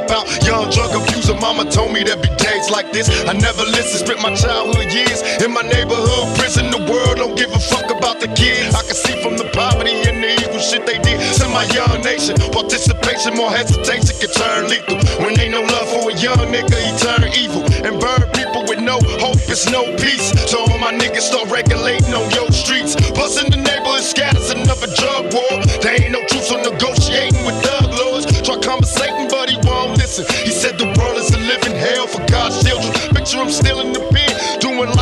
cop out, young drug abuser. Mama told me there'd be days like this. I never listened, spent my childhood years in my neighborhood prison. The world don't give a fuck about the kids. I can see from the poverty and the evil shit they did to my young nation. Participation, more hesitation can turn lethal. When ain't no love for a young nigga, he turn evil and burn people with no hope, it's no peace. So all my niggas start regulating on your streets. Busting the neighborhood scatters another drug war. There ain't no truth, so negotiating with thug lords. Try conversating, but he won't listen. He said the world is a living hell for God's children. Picture him still in the